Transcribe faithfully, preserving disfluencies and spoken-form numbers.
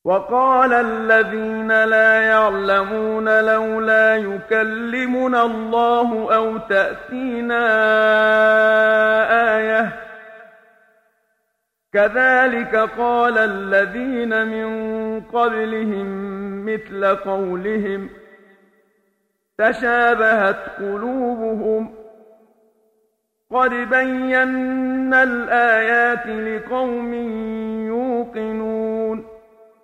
وقال الذين لا يعلمون لولا يكلمنا الله أو تأتينا آية كذلك قال الذين من قبلهم مثل قولهم تشابهت قلوبهم قد بينا الآيات لقوم يوقنون